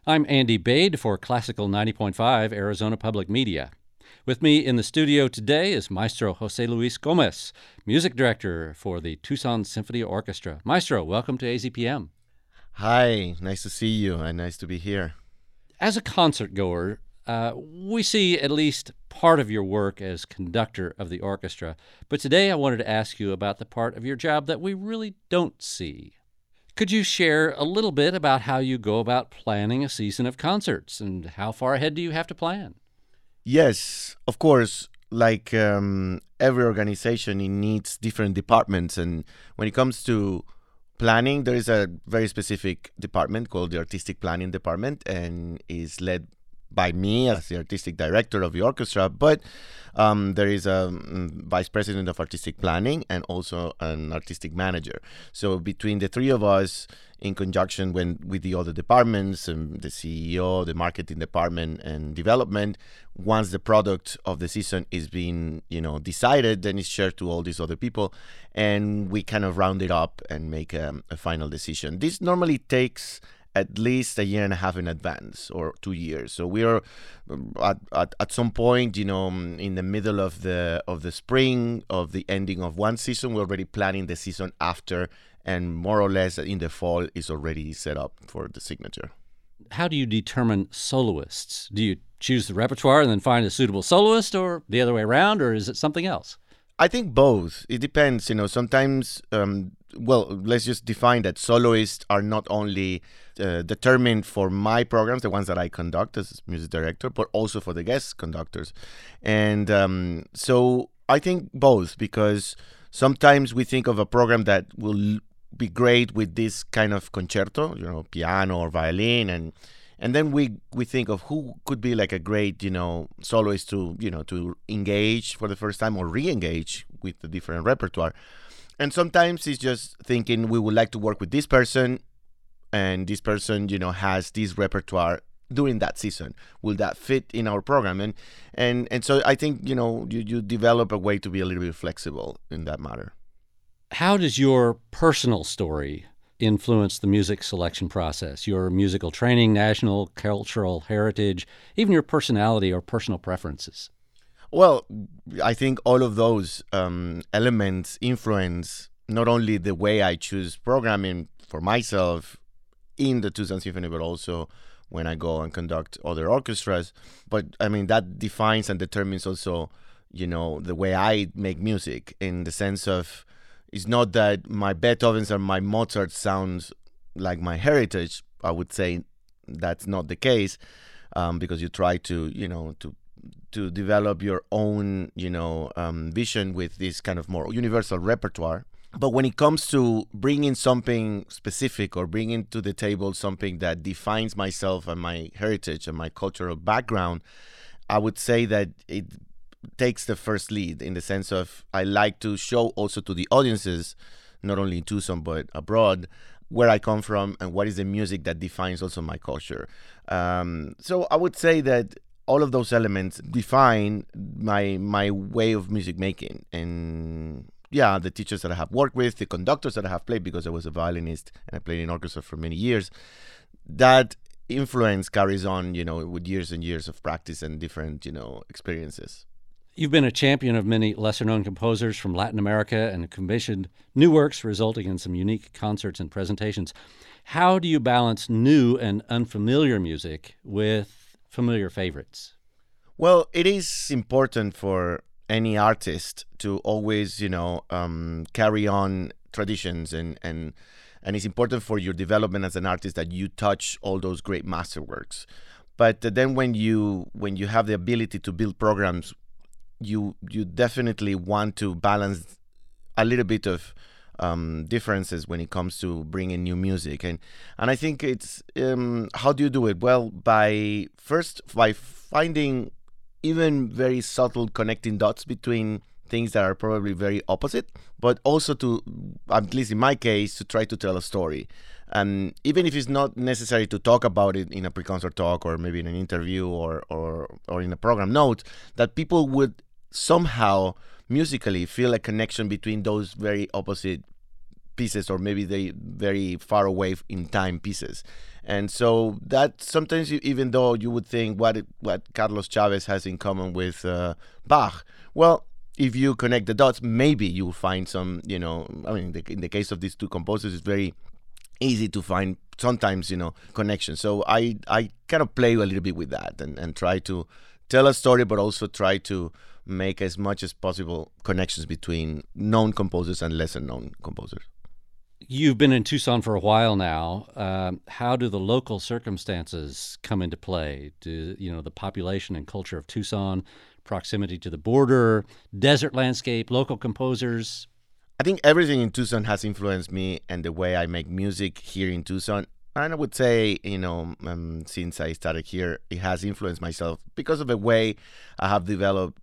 I'm Andy Bade for Classical 90.5 Arizona Public Media. With me in the studio today is Maestro Jose Luis Gomez, music director for the Tucson Symphony Orchestra. Maestro, welcome to AZPM. Hi, nice to see you and nice to be here. As a concert goer, we see at least part of your work as conductor of the orchestra, but today I wanted to ask you about the part of your job that we really don't see. Could you share a little bit about how you go about planning a season of concerts and how far ahead do you have to plan? Yes, of course, like every organization, it needs different departments. And when it comes to planning, there is a very specific department called the Artistic Planning Department, and is led by me as the artistic director of the orchestra, but there is a vice president of artistic planning and also an artistic manager. So between the three of us, in conjunction with the other departments, the CEO, the marketing department, and development, once the product of the season is being decided, then it's shared to all these other people, and we kind of round it up and make a final decision. This normally takes at least a year and a half in advance, or 2 years. So we are at some point, in the middle of the spring, of the ending of one season, we're already planning the season after, and more or less in the fall is already set up for the signature. How do you determine soloists? Do you choose the repertoire and then find a suitable soloist, or the other way around, or is it something else? I think both. It depends. Sometimes, let's just define that soloists are not only determined for my programs, the ones that I conduct as music director, but also for the guest conductors. And so I think both, because sometimes we think of a program that will be great with this kind of concerto, piano or violin, and then we think of who could be like a great, soloist to engage for the first time or re-engage with the different repertoire. And sometimes it's just thinking we would like to work with this person, and this person, has this repertoire during that season. Will that fit in our program? And so I think, you develop a way to be a little bit flexible in that matter. How does your personal story influence the music selection process? Your musical training, national, cultural heritage, even your personality or personal preferences? Well, I think all of those elements influence not only the way I choose programming for myself in the Tucson Symphony, but also when I go and conduct other orchestras. But I mean, that defines and determines also, the way I make music, in the sense of, it's not that my Beethovens or my Mozart sounds like my heritage. I would say that's not the case, because you try to develop your own, vision with this kind of more universal repertoire. But when it comes to bringing something specific or bringing to the table something that defines myself and my heritage and my cultural background, I would say that it takes the first lead, in the sense of, I like to show also to the audiences, not only in Tucson but abroad, where I come from and what is the music that defines also my culture. So I would say that all of those elements define my way of music making. And yeah, the teachers that I have worked with, the conductors that I have played, because I was a violinist and I played in orchestra for many years, that influence carries on, with years and years of practice and different, experiences. You've been a champion of many lesser-known composers from Latin America and commissioned new works resulting in some unique concerts and presentations. How do you balance new and unfamiliar music with familiar favorites? Well, it is important for any artist to always, carry on traditions, and it's important for your development as an artist that you touch all those great masterworks. But then when you have the ability to build programs, you definitely want to balance a little bit of differences when it comes to bringing new music. And I think it's, how do you do it? Well, by finding even very subtle connecting dots between things that are probably very opposite, but also to, at least in my case, to try to tell a story. And even if it's not necessary to talk about it in a pre-concert talk or maybe in an interview or in a program note, that people would somehow musically feel a connection between those very opposite pieces, or maybe they very far away in time pieces. And so that sometimes, even though you would think what Carlos Chavez has in common with Bach, well, if you connect the dots, maybe you'll find some, I mean, in the case of these two composers, it's very easy to find sometimes, connections. So I kind of play a little bit with that and try to tell a story, but also try to make as much as possible connections between known composers and lesser known composers. You've been in Tucson for a while now. How do the local circumstances come into play? Do the population and culture of Tucson, proximity to the border, desert landscape, local composers? I think everything in Tucson has influenced me and the way I make music here in Tucson. And I would say, since I started here, it has influenced myself because of the way I have developed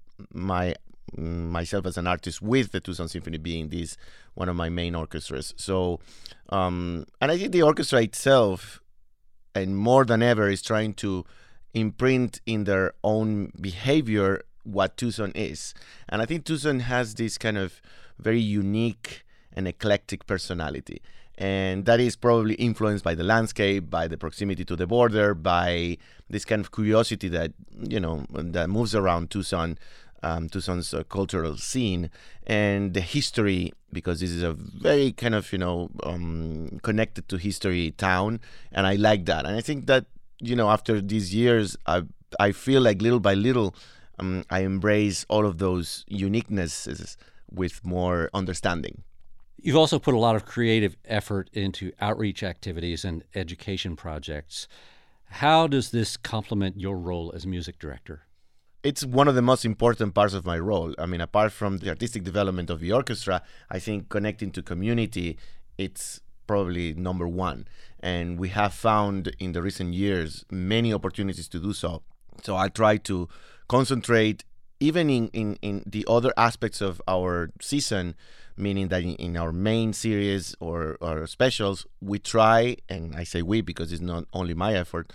myself as an artist, with the Tucson Symphony being one of my main orchestras. So, and I think the orchestra itself, and more than ever, is trying to imprint in their own behavior what Tucson is. And I think Tucson has this kind of very unique and eclectic personality. And that is probably influenced by the landscape, by the proximity to the border, by this kind of curiosity that, that moves around Tucson, Tucson's cultural scene, and the history, because this is a very kind of, connected to history town. And I like that. And I think that, after these years, I feel like little by little, I embrace all of those uniquenesses with more understanding. You've also put a lot of creative effort into outreach activities and education projects. How does this complement your role as music director? It's one of the most important parts of my role. I mean, apart from the artistic development of the orchestra, I think connecting to community, it's probably number one. And we have found in the recent years many opportunities to do so. So I try to concentrate even in the other aspects of our season, meaning that in our main series or specials, we try, and I say we because it's not only my effort,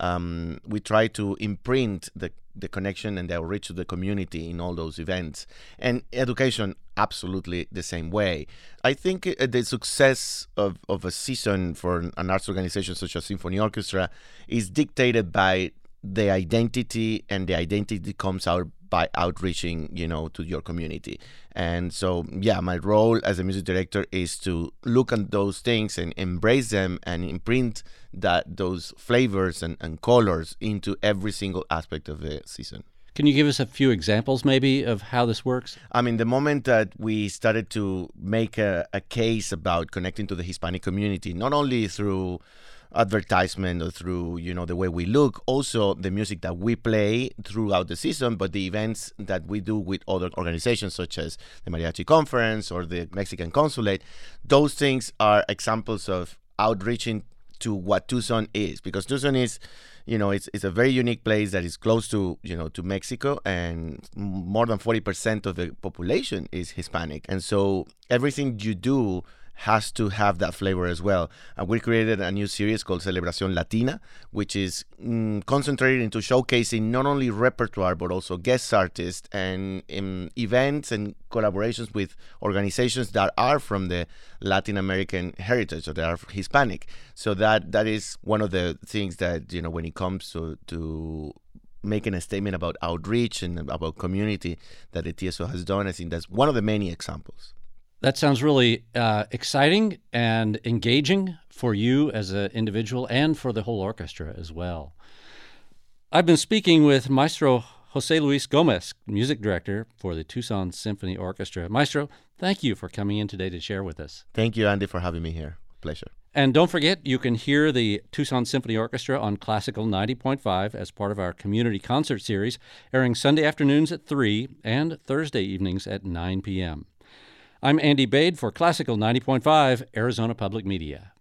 we try to imprint the connection and the outreach to the community in all those events. And education, absolutely the same way. I think the success of a season for an arts organization such as Symphony Orchestra is dictated by the identity, and the identity comes out by outreaching, to your community. And so, my role as a music director is to look at those things and embrace them and imprint those flavors and colors into every single aspect of the season. Can you give us a few examples maybe of how this works? I mean, the moment that we started to make a case about connecting to the Hispanic community, not only through advertisement or through the way we look, also the music that we play throughout the season, but the events that we do with other organizations such as the Mariachi Conference or the Mexican Consulate, those things are examples of outreaching to what Tucson is, because Tucson is, it's a very unique place that is close to, to Mexico, and more than 40% of the population is Hispanic. And so everything you do has to have that flavor as well. We created a new series called Celebración Latina, which is concentrated into showcasing not only repertoire, but also guest artists and events and collaborations with organizations that are from the Latin American heritage, or that are Hispanic. So that is one of the things that, when it comes to making a statement about outreach and about community that the TSO has done, I think that's one of the many examples. That sounds really exciting and engaging for you as an individual and for the whole orchestra as well. I've been speaking with Maestro Jose Luis Gomez, music director for the Tucson Symphony Orchestra. Maestro, thank you for coming in today to share with us. Thank you, Andy, for having me here. Pleasure. And don't forget, you can hear the Tucson Symphony Orchestra on Classical 90.5 as part of our community concert series, airing Sunday afternoons at 3 and Thursday evenings at 9 p.m. I'm Andy Bade for Classical 90.5, Arizona Public Media.